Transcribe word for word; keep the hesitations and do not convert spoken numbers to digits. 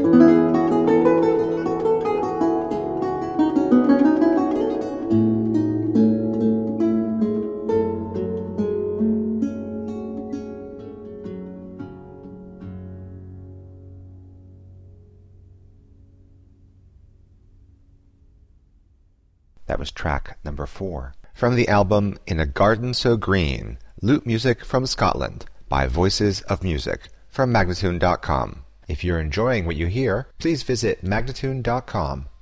That was track number four. From the album In a Garden So Green, lute music from Scotland by Voices of Music from Magnatune dot com. If you're enjoying what you hear, please visit Magnatune dot com